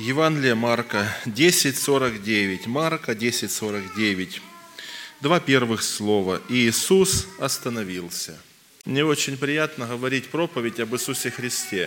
Евангелие Марка 10:49. Марка 10:49. Два первых слова. Иисус остановился. Мне очень приятно говорить проповедь об Иисусе Христе.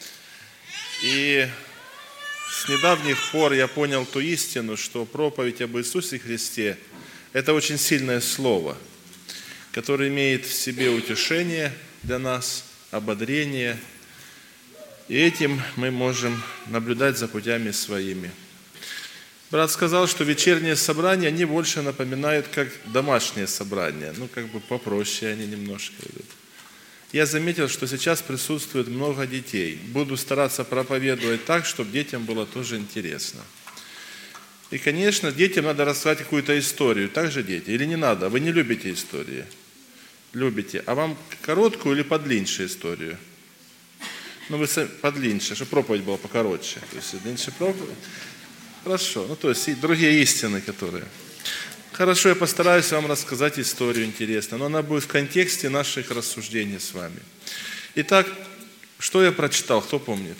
И с недавних пор я понял ту истину, что проповедь об Иисусе Христе – это очень сильное слово, которое имеет в себе утешение для нас, ободрение. И этим мы можем наблюдать за путями своими. Брат сказал, что вечерние собрания, они больше напоминают, как домашние собрания. Попроще они немножко идут. Я заметил, что сейчас присутствует много детей. Буду стараться проповедовать так, чтобы детям было тоже интересно. И, конечно, детям надо рассказать какую-то историю. Так же дети? Или не надо? Вы не любите истории? Любите. А вам короткую или подлиннее историю? Вы подлиннее, чтобы проповедь была покороче. То есть, длиннее проповедь. Хорошо. То есть, и другие истины, которые... Хорошо, я постараюсь вам рассказать историю интересную, но она будет в контексте наших рассуждений с вами. Итак, что я прочитал, кто помнит?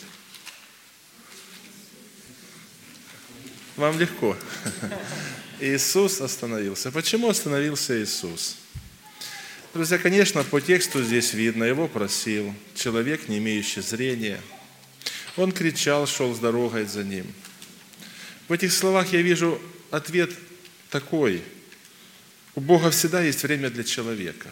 Вам легко. Иисус остановился. Почему остановился Иисус? Друзья, конечно, по тексту здесь видно, его просил человек, не имеющий зрения. Он кричал, шел с дорогой за ним. В этих словах я вижу ответ такой. У Бога всегда есть время для человека.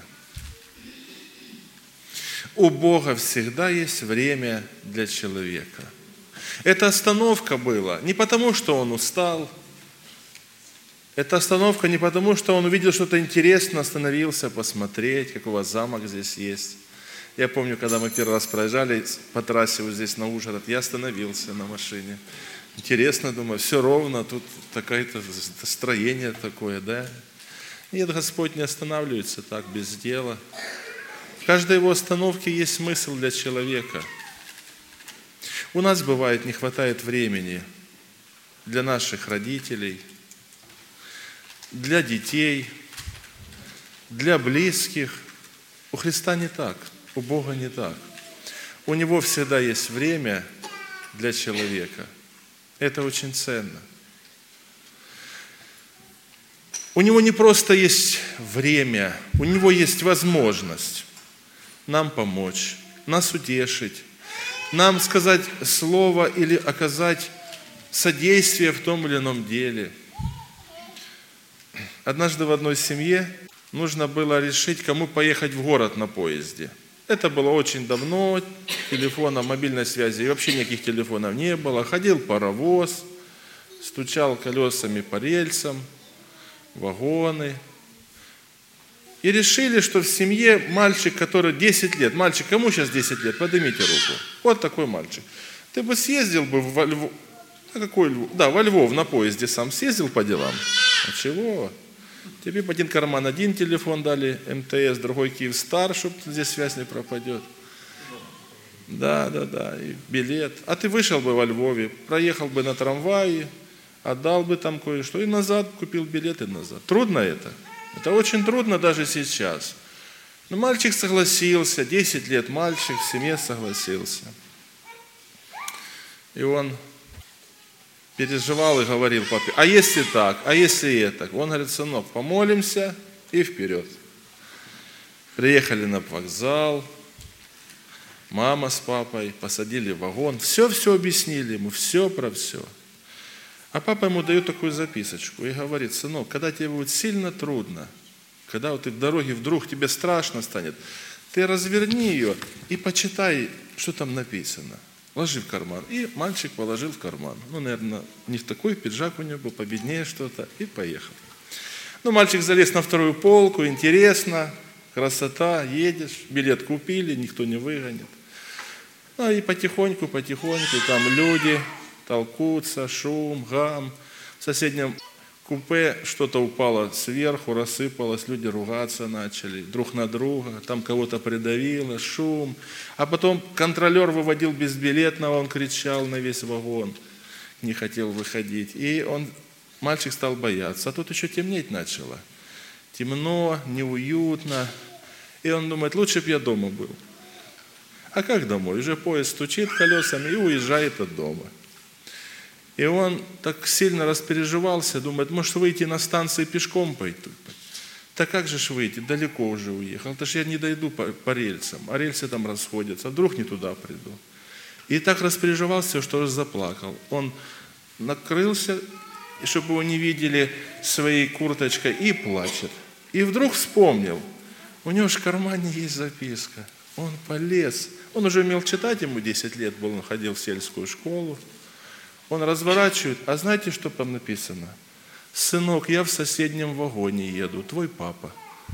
У Бога всегда есть время для человека. Эта остановка была не потому, что он устал. Эта остановка не потому, что он увидел что-то интересное, остановился посмотреть, как у вас замок здесь есть. Я помню, когда мы первый раз проезжали по трассе вот здесь на Ужгород, я остановился на машине. Интересно, думаю, все ровно, тут такое-то строение такое, да? Нет, Господь не останавливается так, без дела. В каждой его остановке есть смысл для человека. У нас, бывает, не хватает времени для наших родителей, для детей, для близких. У Христа не так, у Бога не так. У Него всегда есть время для человека. Это очень ценно. У Него не просто есть время, у Него есть возможность нам помочь, нас утешить, нам сказать слово или оказать содействие в том или ином деле. Однажды в одной семье нужно было решить, кому поехать в город на поезде. Это было очень давно, телефона, мобильной связи, и вообще никаких телефонов не было. Ходил паровоз, стучал колесами по рельсам, вагоны. И решили, что в семье мальчик, который 10 лет. Мальчик, кому сейчас 10 лет? Поднимите руку. Вот такой мальчик. Ты бы съездил бы во Львов. Во Львов на поезде сам съездил по делам. А чего? Тебе в один карман один телефон дали, МТС, другой Киевстар, чтобы здесь связь не пропадет. Да, и билет. А ты вышел бы во Львове, проехал бы на трамвае, отдал бы там кое-что и назад, купил билет и назад. Трудно это? Это очень трудно даже сейчас. Но мальчик согласился, 10 лет мальчик в семье согласился. И он переживал и говорил папе, а если так, а если это? Он говорит, сынок, помолимся и вперед. Приехали на вокзал, мама с папой посадили в вагон, все объяснили ему, все про все. А папа ему дает такую записочку и говорит, сынок, когда тебе будет сильно трудно, когда вот ты в дороге вдруг тебе страшно станет, ты разверни ее и почитай, что там написано. Ложи в карман. И мальчик положил в карман. Наверное, не в такой пиджак у него был, победнее что-то, и поехал. Мальчик залез на вторую полку, интересно, красота, едешь, билет купили, никто не выгонит. И потихоньку, там люди толкутся, шум, гам. В соседнем купе что-то упало сверху, рассыпалось, люди ругаться начали друг на друга, там кого-то придавило, шум. А потом контролер выводил безбилетного, он кричал на весь вагон, не хотел выходить. И мальчик стал бояться. А тут еще темнеть начало. Темно, неуютно. И он думает, лучше бы я дома был. А как домой? Уже поезд стучит колесами и уезжает от дома. И он так сильно распереживался, думает, может выйти на станции пешком пойти. Так как же ж выйти, далеко уже уехал, это ж я не дойду по рельсам, а рельсы там расходятся, а вдруг не туда приду. И так распереживался, что аж заплакал. Он накрылся, чтобы его не видели своей курточкой, и плачет. И вдруг вспомнил, у него же в кармане есть записка. Он полез, он уже умел читать, ему 10 лет был, он ходил в сельскую школу. Он разворачивает, а знаете, что там написано? «Сынок, я в соседнем вагоне еду, твой папа».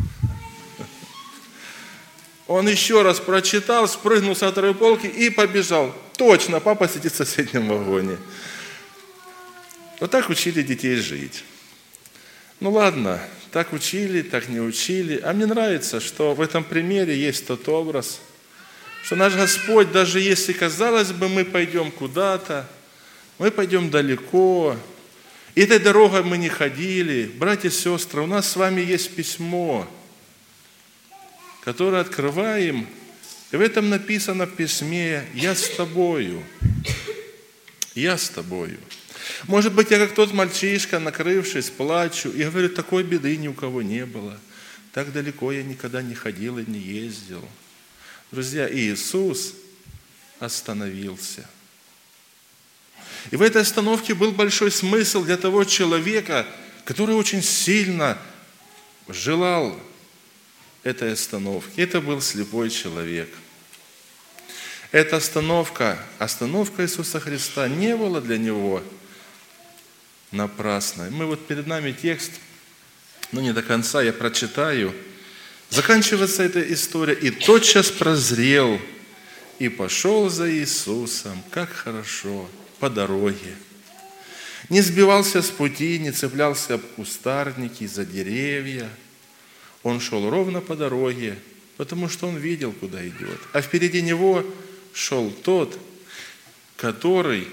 Он еще раз прочитал, спрыгнул с второй полки и побежал. Точно, папа сидит в соседнем вагоне. Вот так учили детей жить. Ну ладно, так учили, так не учили. А мне нравится, что в этом примере есть тот образ, что наш Господь, даже если, казалось бы, мы пойдем куда-то, мы пойдем далеко, и этой дорогой мы не ходили. Братья и сестры, у нас с вами есть письмо, которое открываем, и в этом написано в письме: «Я с тобою, я с тобою». Может быть, я как тот мальчишка, накрывшись, плачу, и говорю, такой беды ни у кого не было. Так далеко я никогда не ходил и не ездил. Друзья, Иисус остановился. И в этой остановке был большой смысл для того человека, который очень сильно желал этой остановки. Это был слепой человек. Эта остановка Иисуса Христа, не была для него напрасной. Перед нами текст, но не до конца, я прочитаю. Заканчивается эта история. «И тотчас прозрел, и пошел за Иисусом, как хорошо, по дороге. Не сбивался с пути, не цеплялся об кустарники, за деревья. Он шел ровно по дороге, потому что он видел, куда идет. А впереди него шел тот, который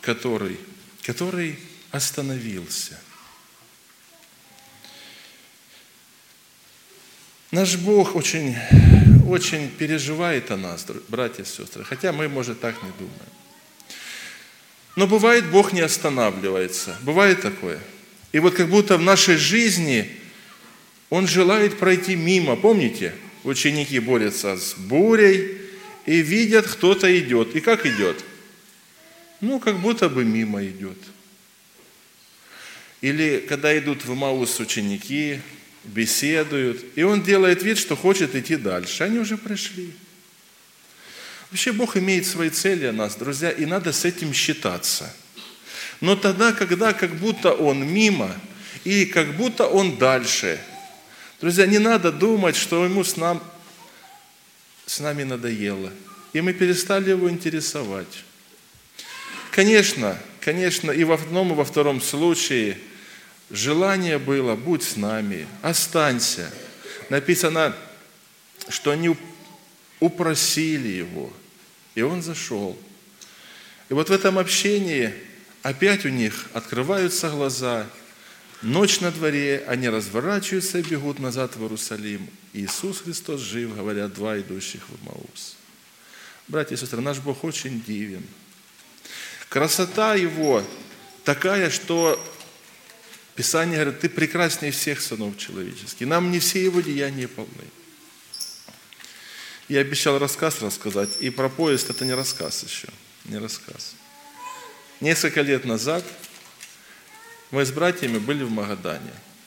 остановился». Наш Бог очень, очень переживает о нас, братья и сестры, хотя мы, может, так не думаем. Но бывает, Бог не останавливается. Бывает такое. И вот как будто в нашей жизни Он желает пройти мимо. Помните, ученики борются с бурей и видят, кто-то идет. И как идет? Как будто бы мимо идет. Или когда идут в Эмаус ученики, беседуют, и он делает вид, что хочет идти дальше. Они уже пришли. Вообще Бог имеет свои цели о нас, друзья, и надо с этим считаться. Но тогда, когда как будто Он мимо, и как будто Он дальше, друзья, не надо думать, что Ему с нами надоело, и мы перестали Его интересовать. Конечно, и в одном, и во втором случае желание было: будь с нами, останься. Написано, что они упросили Его, и Он зашел. И вот в этом общении опять у них открываются глаза, ночь на дворе, они разворачиваются и бегут назад в Иерусалим. Иисус Христос жив, говорят два идущих в Эмаус. Братья и сестры, наш Бог очень дивен. Красота Его такая, что Писание говорит: ты прекраснее всех сынов человеческих. Нам не все Его деяния полны. Я обещал рассказ рассказать, и про поезд это не рассказ еще, не рассказ. Несколько лет назад мы с братьями были в Магадане.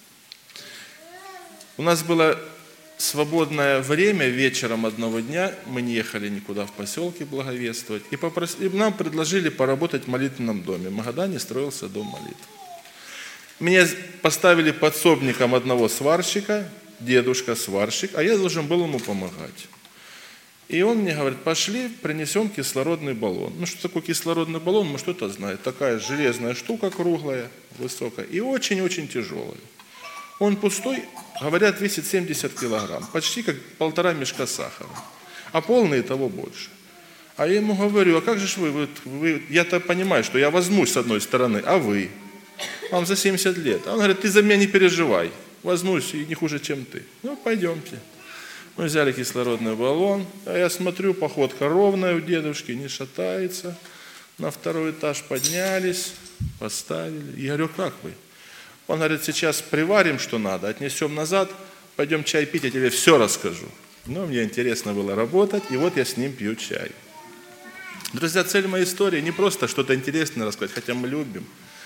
У нас было свободное время вечером одного дня, мы не ехали никуда в поселке благовествовать, и нам предложили поработать в молитвенном доме. В Магадане строился дом молитв. Меня поставили подсобником одного сварщика, дедушка сварщик, а я должен был ему помогать. И он мне говорит: пошли, принесем кислородный баллон. Что такое кислородный баллон, может, кто-то знает. Такая железная штука круглая, высокая и очень-очень тяжелая. Он пустой, говорят, весит 70 килограмм, почти как 1,5 мешка сахара, а полный того больше. А я ему говорю: а как же вы, я-то понимаю, что я возьмусь с одной стороны, а вы? Вам за 70 лет. А он говорит: ты за меня не переживай, возьмусь и не хуже, чем ты. Пойдемте. Мы взяли кислородный баллон, а я смотрю, походка ровная у дедушки, не шатается. На второй этаж поднялись. Поставили. Я говорю, как вы? Он говорит, сейчас приварим, что надо, отнесем назад, пойдем чай пить, я тебе все расскажу. Но мне интересно было работать, и вот я с ним пью чай. Друзья, цель моей истории не просто что-то интересное рассказать, хотя мы любим.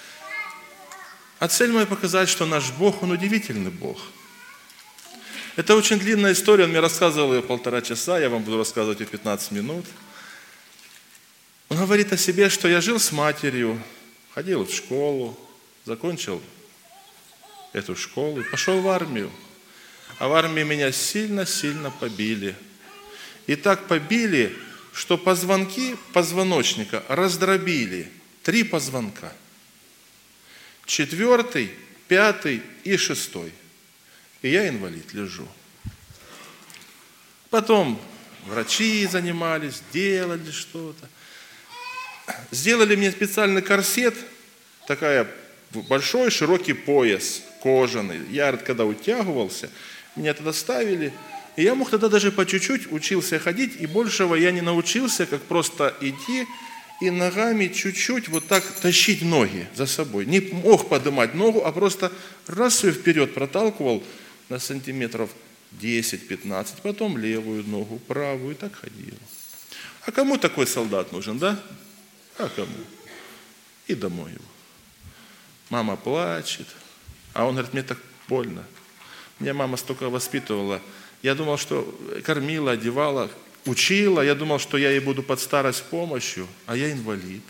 А цель моя показать, что наш Бог, Он удивительный Бог. Это очень длинная история, он мне рассказывал ее 1,5 часа, я вам буду рассказывать ее 15 минут. Он говорит о себе, что я жил с матерью, ходил в школу, закончил эту школу, пошел в армию. А в армии меня сильно-сильно побили. И так побили, что позвонки позвоночника раздробили. 3 позвонка. 4, 5 и 6. И я инвалид, лежу. Потом врачи занимались, делали что-то. Сделали мне специальный корсет, такой большой широкий пояс кожаный. Я, когда утягивался, меня туда ставили. И я мог тогда даже по чуть-чуть учился ходить, и большего я не научился, как просто идти и ногами чуть-чуть вот так тащить ноги за собой. Не мог поднимать ногу, а просто раз ее вперед проталкивал на сантиметров 10-15, потом левую ногу, правую, и так ходил. А кому такой солдат нужен, да? А кому? И домой его. Мама плачет, а он говорит, мне так больно. Меня мама столько воспитывала. Я думал, что кормила, одевала, учила. Я думал, что я ей буду под старость помощью, а я инвалид.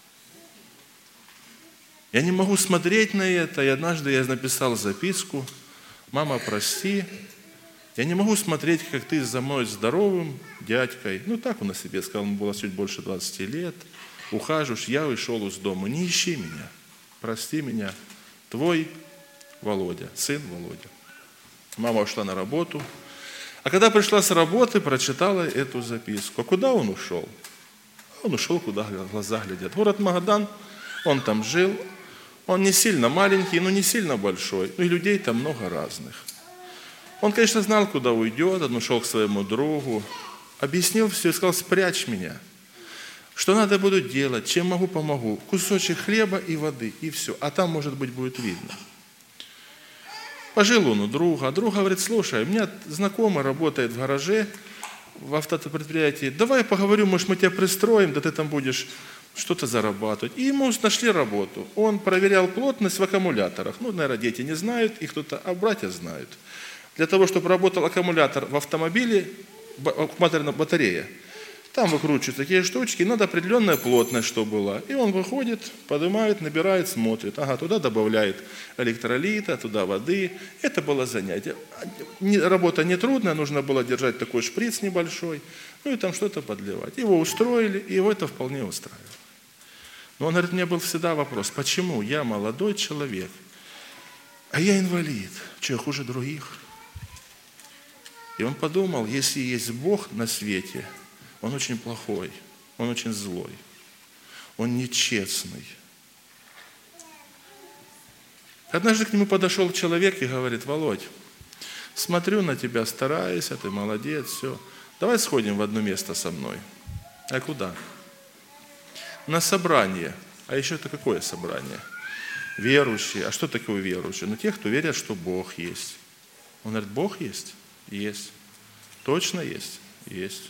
Я не могу смотреть на это. И однажды я написал записку. Мама, прости. Я не могу смотреть, как ты за мной здоровым дядькой. Ну, так он о себе сказал, ему было чуть больше 20 лет. Ухаживаешь, я ушел из дома. Не ищи меня. Прости меня. Твой Володя, сын Володя. Мама ушла на работу. А когда пришла с работы, прочитала эту записку. А куда он ушел? Он ушел, куда глаза глядят. Город Магадан, он там жил. Он не сильно маленький, но не сильно большой. Ну и людей там много разных. Он, конечно, знал, куда уйдет. Он ушел к своему другу. Объяснил все и сказал, спрячь меня. Что надо буду делать, чем могу, помогу. Кусочек хлеба и воды, и все. А там, может быть, будет видно. Пожил он у друга. А друг говорит, слушай, у меня знакомый работает в гараже, в автопредприятии. Давай я поговорю, может, мы тебя пристроим, да ты там будешь что-то зарабатывать. И ему нашли работу. Он проверял плотность в аккумуляторах. Ну, наверное, дети не знают, и кто-то, а братья знают. Для того, чтобы работал аккумулятор в автомобиле, аккумуляторная батарея, там выкручивают такие штучки, надо определенная плотность, чтобы была. И он выходит, поднимает, набирает, смотрит. Ага, туда добавляет электролита, туда воды. Это было занятие. Работа нетрудная, нужно было держать такой шприц небольшой, ну и там что-то подливать. Его устроили, и его это вполне устраивало. Но он говорит, у меня был всегда вопрос, почему я молодой человек, а я инвалид? Что, я хуже других? И он подумал, если есть Бог на свете, Он очень плохой, он очень злой, он нечестный. Однажды к нему подошел человек и говорит, Володь, смотрю на тебя, стараюсь, ты молодец, все. Давай сходим в одно место со мной. А куда? На собрание. А еще это какое собрание? Верующие. А что такое верующие? Ну, те, кто верят, что Бог есть. Он говорит, Бог есть? Есть. Точно есть? Есть.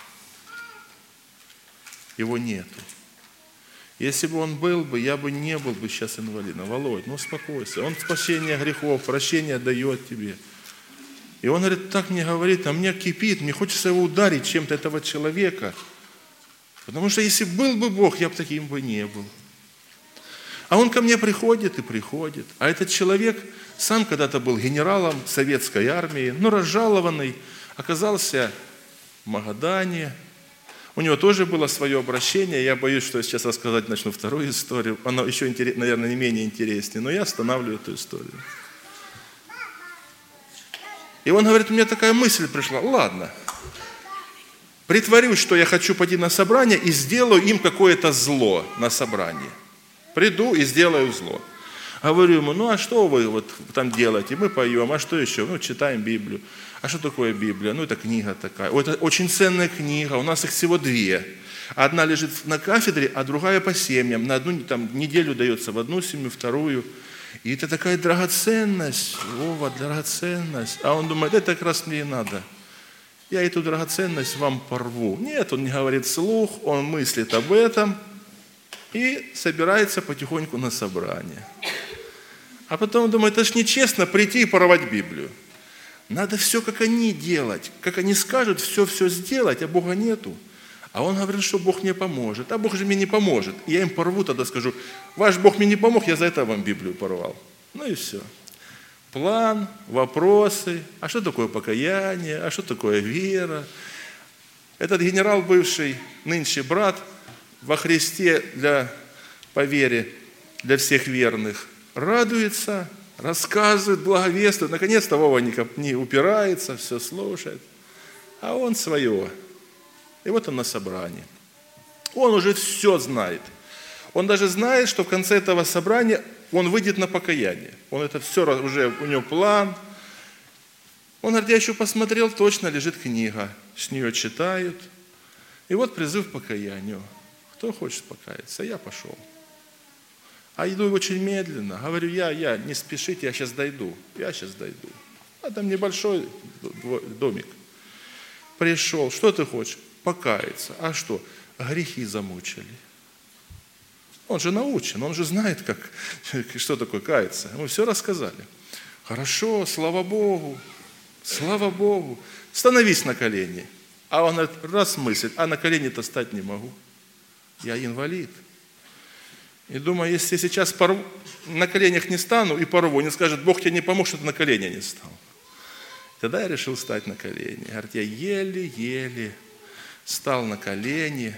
Его нету. Если бы он был бы, я бы не был бы сейчас инвалидом. Володь, ну успокойся. Он спасение грехов, прощение дает тебе. И он говорит, так мне говорит, а мне кипит, мне хочется его ударить чем-то, этого человека. Потому что если был бы Бог, я бы таким бы не был. А он ко мне приходит и приходит. А этот человек сам когда-то был генералом советской армии, но разжалованный, оказался в Магадане. У него тоже было свое обращение. Я боюсь, что я сейчас рассказать начну вторую историю. Она еще, наверное, не менее интереснее, но я останавливаю эту историю. И он говорит, у меня такая мысль пришла. Ладно, притворюсь, что я хочу пойти на собрание и сделаю им какое-то зло на собрании. Приду и сделаю зло. Говорю ему, ну а что вы вот там делаете? Мы поем, а что еще? Ну, читаем Библию. А что такое Библия? Ну, это книга такая. Это очень ценная книга, у нас их всего 2. Одна лежит на кафедре, а другая по семьям. На одну там, неделю дается в одну семью, вторую. И это такая драгоценность, Вова, драгоценность. А он думает, это как раз мне и надо. Я эту драгоценность вам порву. Нет, он не говорит вслух, он мыслит об этом и собирается потихоньку на собрание. А потом думает, это ж нечестно прийти и порвать Библию. Надо все, как они делать. Как они скажут, все сделать, а Бога нету. А он говорит, что Бог мне поможет. А Бог же мне не поможет. И я им порву, тогда скажу, ваш Бог мне не помог, я за это вам Библию порвал. Ну и все. План, вопросы. А что такое покаяние? А что такое вера? Этот генерал бывший, нынче брат, во Христе по вере для всех верных, радуется, рассказывает, благовествует. Наконец-то Вова не упирается, все слушает. А он свое. И вот он на собрании. Он уже все знает. Он даже знает, что в конце этого собрания он выйдет на покаяние. Он это все, уже у него план. Он говорит, я еще посмотрел, точно лежит книга. С нее читают. И вот призыв к покаянию. Кто хочет покаяться? Я пошел. А иду очень медленно. Говорю, я, не спешите, я сейчас дойду. А там небольшой домик. Пришел, что ты хочешь? Покаяться. А что? Грехи замучили. Он же научен, он же знает, что такое каяться. Мы все рассказали. Хорошо, слава Богу. Становись на колени. А он говорит, раз мыслит, а на колени-то стать не могу. Я инвалид. И думаю, если сейчас на коленях не стану и порву, не скажет, Бог тебе не помог, что ты на колени не стал. Тогда я решил стать на колени. Говорит, я еле-еле стал на колени.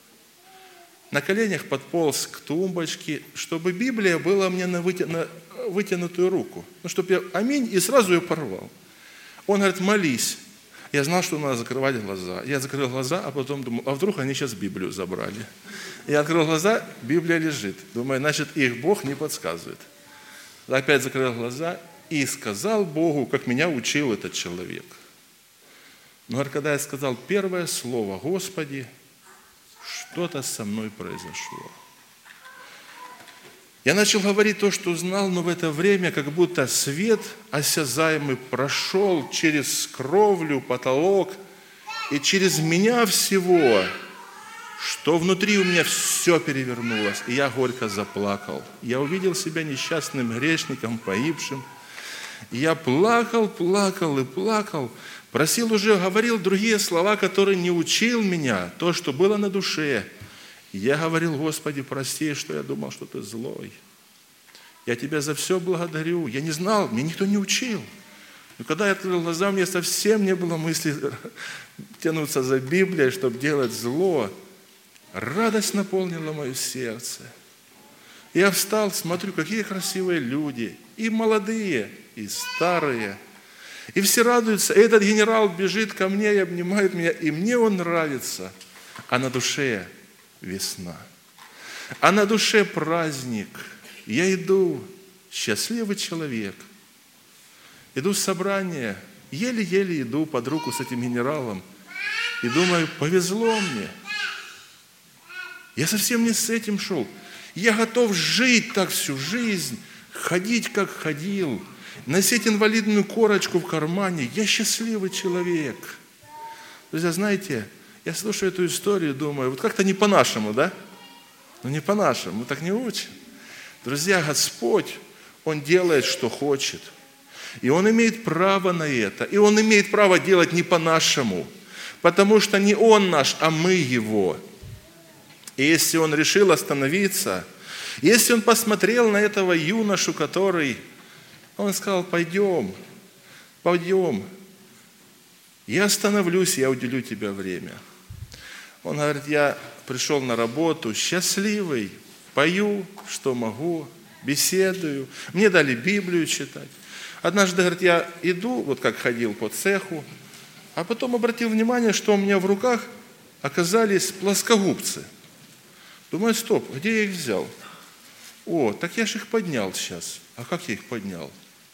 На коленях подполз к тумбочке, чтобы Библия была мне на вытянутую руку. Ну, чтобы я аминь, и сразу ее порвал. Он говорит, молись. Я знал, что надо закрывать глаза. Я закрыл глаза, а потом думал, а вдруг они сейчас Библию забрали. Я открыл глаза, Библия лежит. Думаю, значит, их Бог не подсказывает. Опять закрыл глаза и сказал Богу, как меня учил этот человек. Но когда я сказал первое слово, Господи, что-то со мной произошло. Я начал говорить то, что знал, но в это время как будто свет осязаемый прошел через кровлю, потолок и через меня всего, что внутри у меня все перевернулось, и я горько заплакал. Я увидел себя несчастным грешником, погибшим. И я плакал, просил уже, говорил другие слова, которые не учил меня, то, что было на душе. Я говорил, Господи, прости, что я думал, что Ты злой. Я Тебя за все благодарю. Я не знал, мне никто не учил. Но когда я открыл глаза, у меня совсем не было мысли тянуться за Библией, чтобы делать зло. Радость наполнила мое сердце. Я встал, смотрю, какие красивые люди. И молодые, и старые. И все радуются. И этот генерал бежит ко мне и обнимает меня. И мне он нравится. А на душе весна. А на душе праздник. Я иду, счастливый человек. Иду в собрание, еле-еле иду под руку с этим генералом. И думаю, повезло мне. Я совсем не с этим шел. Я готов жить так всю жизнь, ходить, как ходил, носить инвалидную корочку в кармане. Я счастливый человек. Друзья, знаете, я слушаю эту историю, думаю, вот как-то не по-нашему, да? Ну не по-нашему, мы так не учим. Друзья, Господь, Он делает, что хочет. И Он имеет право на это. И Он имеет право делать не по-нашему. Потому что не Он наш, а мы Его. И если Он решил остановиться, если Он посмотрел на этого юношу, который, Он сказал, пойдем, я остановлюсь, я уделю тебе время. Он говорит, я пришел на работу счастливый, пою, что могу, беседую. Мне дали Библию читать. Однажды, говорит, я иду, вот как ходил по цеху, а потом обратил внимание, что у меня в руках оказались плоскогубцы. Думаю, стоп, где я их взял? О, так я же их поднял сейчас. А как я их поднял?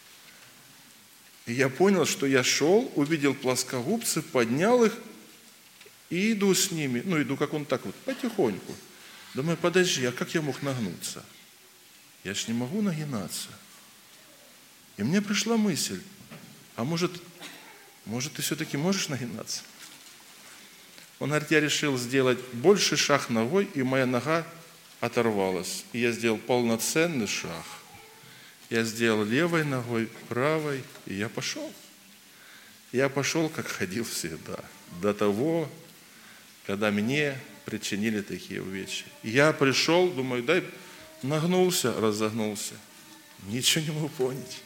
И я понял, что я шел, увидел плоскогубцы, поднял их и иду с ними. Ну, иду как он так вот, потихоньку. Думаю, подожди, а как я мог нагнуться? Я ж не могу нагинаться. И мне пришла мысль, а может ты все-таки можешь нагинаться? Он говорит, я решил сделать больший шаг ногой, и моя нога оторвалась. И я сделал полноценный шаг. Я сделал левой ногой, правой, и я пошел. Я пошел, как ходил всегда, до того, когда мне причинили такие увечья. Я пришел, думаю, дай, нагнулся, разогнулся. Ничего не могу понять.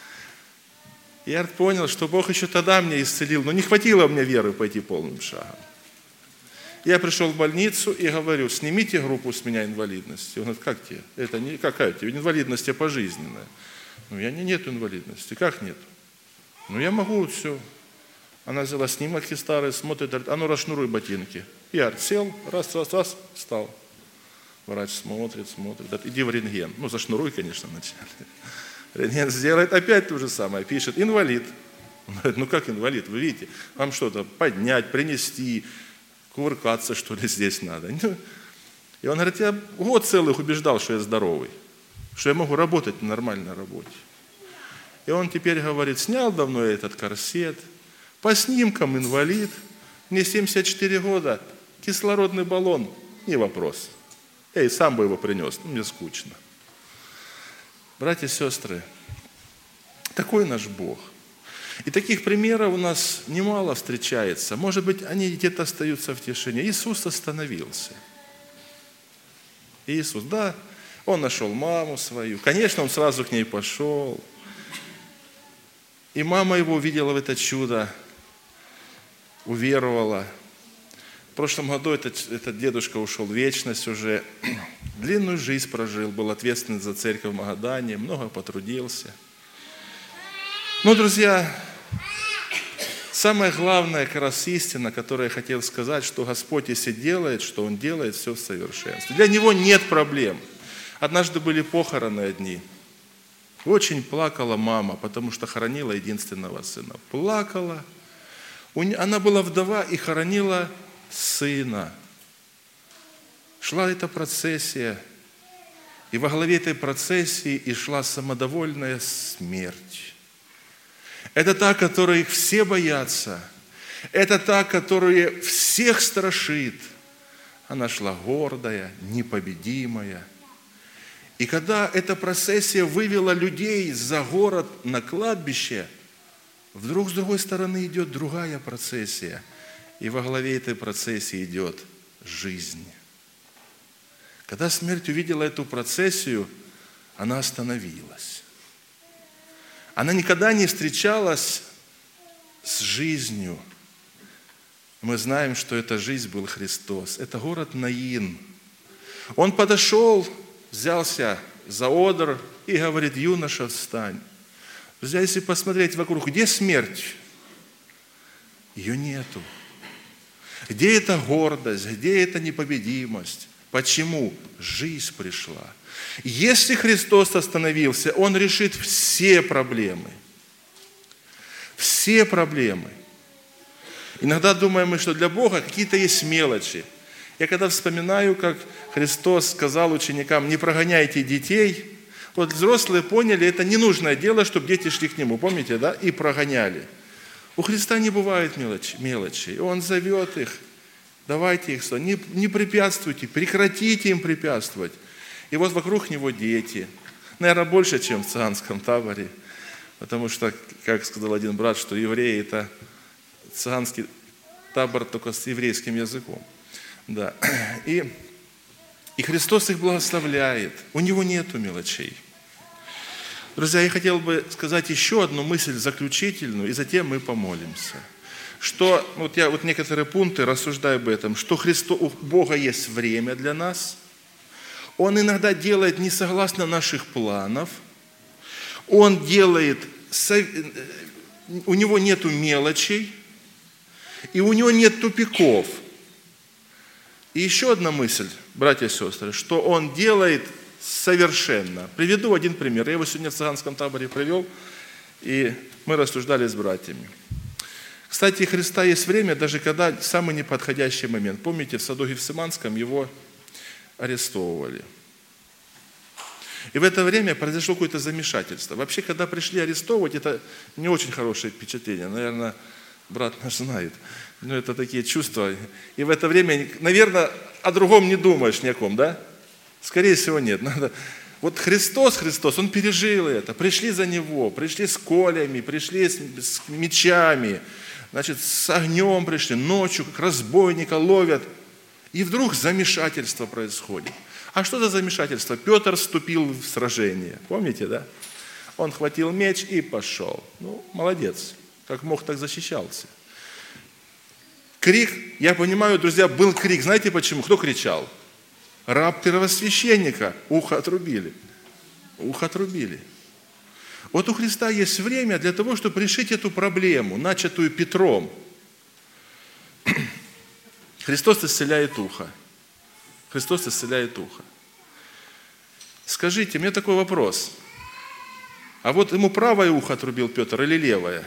Я понял, что Бог еще тогда меня исцелил, но не хватило мне веры пойти полным шагом. Я пришел в больницу и говорю, снимите группу с меня инвалидности. Он говорит, как тебе? Это не какая у тебя инвалидность, а пожизненная. Ну, я нет инвалидности. Как нет? Ну, я могу, все. Она взяла снимки старые, смотрит, говорит, а ну расшнуруй ботинки. Я сел, раз, встал. Врач смотрит, говорит, иди в рентген. Ну, зашнуруй, конечно, вначале. Рентген сделает, опять то же самое, пишет, инвалид. Он говорит, ну как инвалид, вы видите, вам что-то поднять, принести, кувыркаться, что ли, здесь надо. И он говорит, я год целых убеждал, что я здоровый, что я могу работать на нормальной работе. И он теперь говорит, снял давно этот корсет, по снимкам инвалид, мне 74 года, кислородный баллон, не вопрос. Эй, сам бы его принес, мне скучно. Братья и сестры, такой наш Бог. И таких примеров у нас немало встречается. Может быть, они где-то остаются в тишине. Иисус остановился. Иисус, да, Он нашел маму свою. Конечно, Он сразу к ней пошел. И мама его увидела в это чудо, уверовала. В прошлом году этот дедушка ушел в вечность уже. Длинную жизнь прожил, был ответственен за церковь в Магадане, много потрудился. Но, друзья, самая главная как раз истина, которую я хотел сказать, что Господь, если делает, что Он делает все в совершенстве. Для Него нет проблем. Однажды были похороны одни. Очень плакала мама, потому что хоронила единственного сына. Плакала. Она была вдова и хоронила сына. Шла эта процессия, и во главе этой процессии и шла самодовольная смерть. Это та, которой все боятся. Это та, которая всех страшит. Она шла гордая, непобедимая. И когда эта процессия вывела людей за город на кладбище, вдруг с другой стороны идет другая процессия. И во главе этой процессии идет жизнь. Когда смерть увидела эту процессию, она остановилась. Она никогда не встречалась с жизнью. Мы знаем, что эта жизнь был Христос. Это город Наин. Он подошел, взялся за одр и говорит, юноша, встань. Друзья, если посмотреть вокруг, где смерть? Ее нету. Где эта гордость, где эта непобедимость? Почему? Жизнь пришла. Если Христос остановился, Он решит все проблемы. Все проблемы. Иногда думаем мы, что для Бога какие-то есть мелочи. Я когда вспоминаю, как Христос сказал ученикам, не прогоняйте детей, вот взрослые поняли, это ненужное дело, чтобы дети шли к Нему, помните, да, и прогоняли. У Христа не бывает мелочи. Он зовет их, давайте их сюда, не препятствуйте, прекратите им препятствовать. И вот вокруг Него дети. Наверное, больше, чем в цыганском таборе. Потому что, как сказал один брат, что евреи – это цыганский табор только с еврейским языком. Да. И Христос их благословляет. У Него нету мелочей. Друзья, я хотел бы сказать еще одну мысль заключительную, и затем мы помолимся. Что, я некоторые пункты рассуждаю об этом, что у Бога есть время для нас. Он иногда делает не согласно наших планов. Он делает, у Него нету мелочей, и у Него нет тупиков. И еще одна мысль, братья и сестры, что Он делает совершенно. Приведу один пример. Я его сегодня в цыганском таборе привел, и мы рассуждали с братьями. Кстати, у Христа есть время, даже когда самый неподходящий момент. Помните, в саду Гефсиманском его арестовывали. И в это время произошло какое-то замешательство. Вообще, когда пришли арестовывать, это не очень хорошее впечатление. Наверное, брат наш знает. Но это такие чувства. И в это время, наверное, о другом не думаешь ни о ком, да? Скорее всего, нет. Вот Христос, Он пережил это. Пришли за Него, пришли с колями, пришли с мечами, значит, с огнем пришли, ночью, как разбойника ловят. И вдруг замешательство происходит. А что за замешательство? Петр вступил в сражение. Помните, да? Он хватил меч и пошел. Ну, молодец. Как мог, так защищался. Крик, я понимаю, друзья, был крик. Знаете почему? Кто кричал? Раб первосвященника. Ухо отрубили. Ухо отрубили. Вот у Христа есть время для того, чтобы решить эту проблему, начатую Петром. Христос исцеляет ухо. Христос исцеляет ухо. Скажите, мне такой вопрос. А вот ему правое ухо отрубил Петр или левое?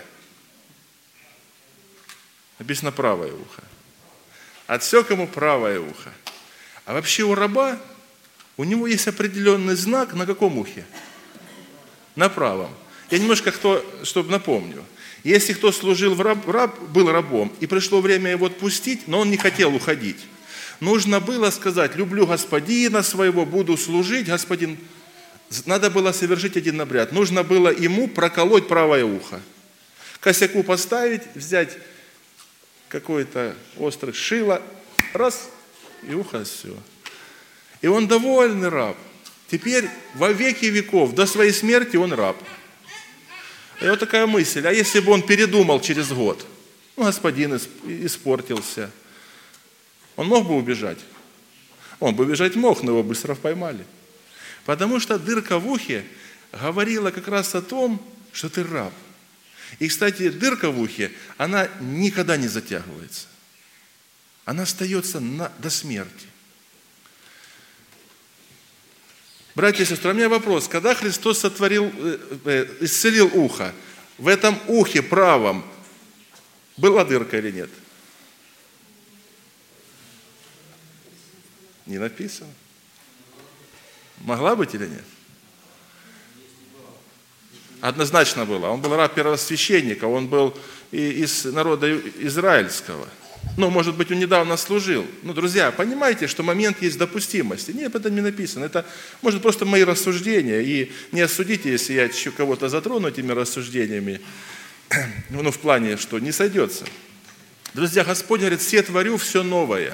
Написано правое ухо. Отсек ему правое ухо. А вообще у раба, у него есть определенный знак на каком ухе? На правом. Я немножко, чтобы напомню. Если кто служил в раб был рабом, и пришло время его отпустить, но он не хотел уходить, нужно было сказать: люблю господина своего, буду служить, господин. Надо было совершить один обряд. Нужно было ему проколоть правое ухо. Косяку поставить, взять какое-то острое шило, раз, и ухо все. И он довольный раб. Теперь во веки веков, до своей смерти он раб. И вот такая мысль: а если бы он передумал через год? Ну, господин испортился. Он мог бы убежать? Он бы убежать мог, но его быстро поймали. Потому что дырка в ухе говорила как раз о том, что ты раб. И, кстати, дырка в ухе, она никогда не затягивается. Она остается до смерти. Братья и сестры, у меня вопрос. Когда Христос исцелил ухо, в этом ухе правом была дырка или нет? Не написано. Могла быть или нет? Однозначно была. Он был раб первосвященника, он был из народа израильского. Ну, может быть, он недавно служил. Ну, друзья, понимаете, что момент есть допустимости. Нет, это не написано. Это, может, просто мои рассуждения. И не осудите, если я еще кого-то затрону этими рассуждениями. Ну, в плане, что не сойдется. Друзья, Господь говорит: все творю, все новое.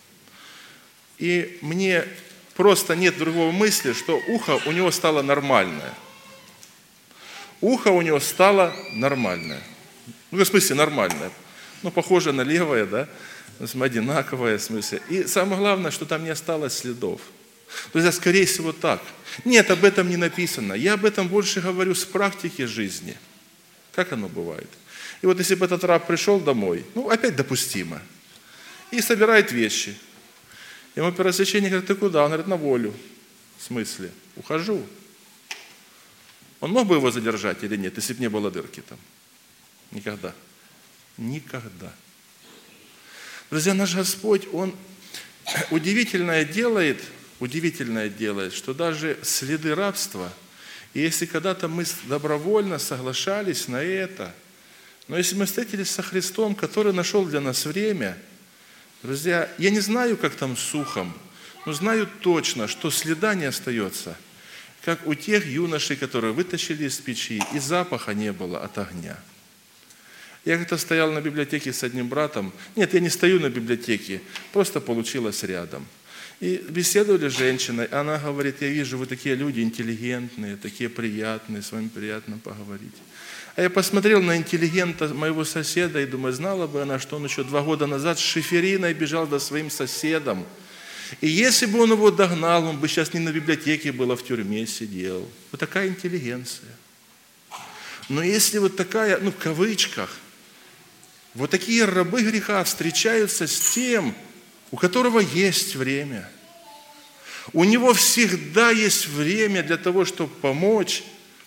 И мне просто нет другого мысли, что ухо у него стало нормальное. Ухо у него стало нормальное. Ну, в смысле, нормальное. Ну, похоже на левое, да? Одинаковое, в смысле. И самое главное, что там не осталось следов. Друзья, скорее всего, так. Нет, об этом не написано. Я об этом больше говорю с практики жизни. Как оно бывает? И вот если бы этот раб пришел домой, ну, опять допустимо, и собирает вещи. Ему первосвященник говорит: ты куда? Он говорит: на волю. В смысле? Ухожу. Он мог бы его задержать или нет, если бы не было дырки там? Никогда. Никогда. Друзья, наш Господь, Он удивительное делает, что даже следы рабства, и если когда-то мы добровольно соглашались на это, но если мы встретились со Христом, который нашел для нас время, друзья, я не знаю, как там с ухом, но знаю точно, что следа не остается, как у тех юношей, которые вытащили из печи, и запаха не было от огня. Я как-то стоял на библиотеке с одним братом. Нет, я не стою на библиотеке, просто получилось рядом. И беседовали с женщиной, она говорит: я вижу, вы такие люди интеллигентные, такие приятные, с вами приятно поговорить. А я посмотрел на интеллигента моего соседа и думаю, знала бы она, что он еще 2 года назад с шифериной бежал за своим соседом. И если бы он его догнал, он бы сейчас не на библиотеке был, а в тюрьме сидел. Вот такая интеллигенция. Но если вот такая, в кавычках, вот такие рабы греха встречаются с тем, у которого есть время. У Него всегда есть время для того, чтобы помочь.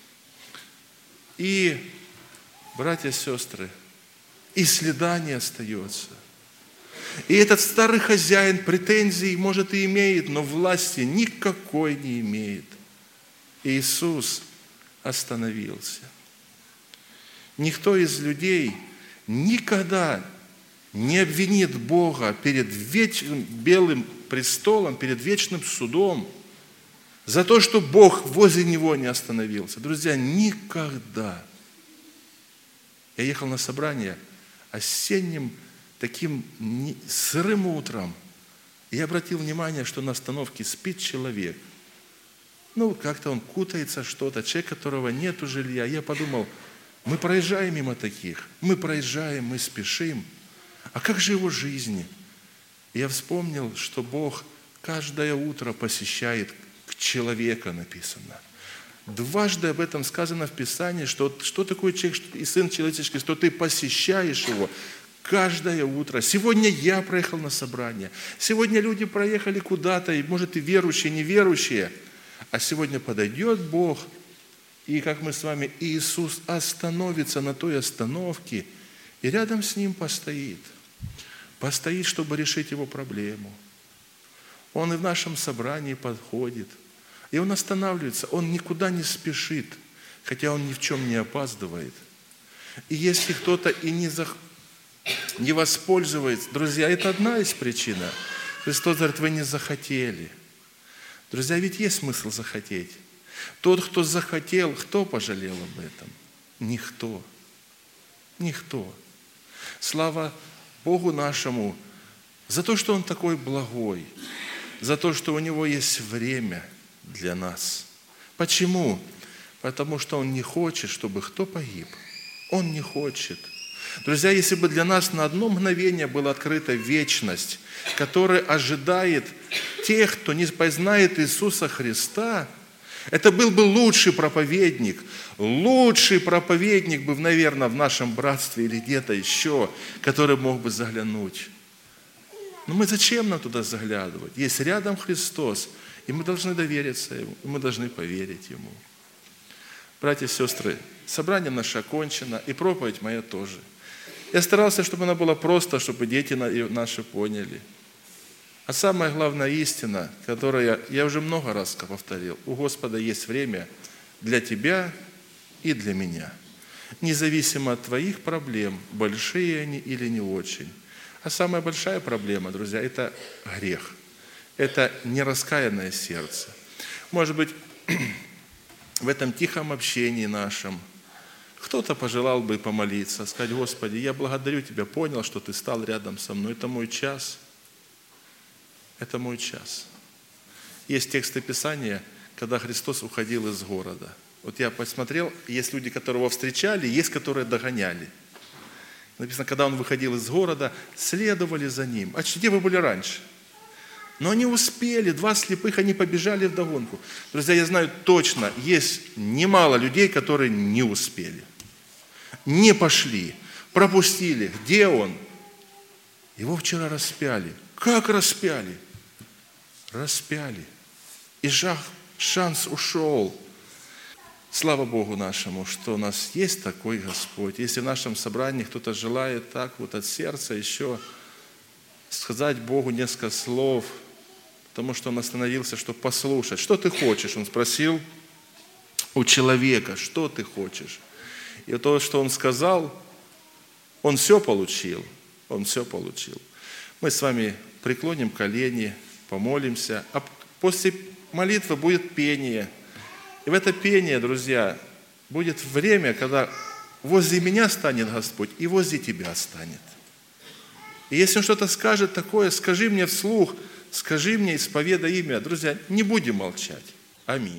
И, братья и сестры, и следа не остается. И этот старый хозяин претензий, может, и имеет, но власти никакой не имеет. Иисус остановился. Никто из людей никогда не обвинит Бога перед вечным белым престолом, перед вечным судом за то, что Бог возле него не остановился. Друзья, никогда. Я ехал на собрание осенним таким сырым утром, и я обратил внимание, что на остановке спит человек. Как-то он кутается что-то, человек, которого нету жилья. Я подумал, мы проезжаем мимо таких, мы проезжаем, мы спешим. А как же его жизнь? И я вспомнил, что Бог каждое утро посещает человека, написано. Дважды об этом сказано в Писании, что такое человек и Сын Человеческий, что ты посещаешь его каждое утро. Сегодня я проехал на собрание, сегодня люди проехали куда-то, и, может, и верующие, и неверующие, а сегодня подойдет Бог, и, как мы с вами, Иисус остановится на той остановке, и рядом с Ним постоит, чтобы решить его проблему. Он и в нашем собрании подходит, и Он останавливается, Он никуда не спешит, хотя Он ни в чем не опаздывает. И если кто-то и не воспользуется, друзья, это одна из причин. Христос говорит, вы не захотели. Друзья, ведь есть смысл захотеть. Тот, кто захотел, кто пожалел об этом? Никто. Никто. Слава Богу нашему за то, что Он такой благой, за то, что у Него есть время для нас. Почему? Потому что Он не хочет, чтобы кто погиб. Он не хочет. Друзья, если бы для нас на одно мгновение была открыта вечность, которая ожидает тех, кто не познает Иисуса Христа, это был бы лучший проповедник бы, наверное, в нашем братстве или где-то еще, который мог бы заглянуть. Но зачем нам туда заглядывать? Есть рядом Христос, и мы должны довериться Ему, и мы должны поверить Ему. Братья и сестры, собрание наше окончено, и проповедь моя тоже. Я старался, чтобы она была просто, чтобы дети наши поняли. А самая главная истина, которую я уже много раз повторил, у Господа есть время для тебя и для меня. Независимо от твоих проблем, большие они или не очень. А самая большая проблема, друзья, это грех. Это нераскаянное сердце. Может быть, в этом тихом общении нашем кто-то пожелал бы помолиться, сказать, Господи, я благодарю Тебя, понял, что Ты стал рядом со мной. Это мой час. Это мой час. Есть тексты Писания, когда Христос уходил из города. Вот я посмотрел, есть люди, которые его встречали, есть, которые догоняли. Написано, когда Он выходил из города, следовали за Ним. А где вы были раньше? Но они успели, 2 слепых, они побежали вдогонку. Друзья, я знаю точно, есть немало людей, которые не успели. Не пошли, пропустили. Где Он? Его вчера распяли. Как распяли? Распяли. И шанс ушел. Слава Богу нашему, что у нас есть такой Господь. Если в нашем собрании кто-то желает так вот от сердца еще сказать Богу несколько слов, потому что Он остановился, чтобы послушать. Что ты хочешь? Он спросил у человека, что ты хочешь? И то, что он сказал, он все получил. Он все получил. Мы с вами преклоним колени, помолимся, а после молитвы будет пение. И в это пение, друзья, будет время, когда возле меня станет Господь, и возле тебя станет. И если Он что-то скажет такое, скажи мне вслух, скажи мне, исповедай имя. Друзья, не будем молчать. Аминь.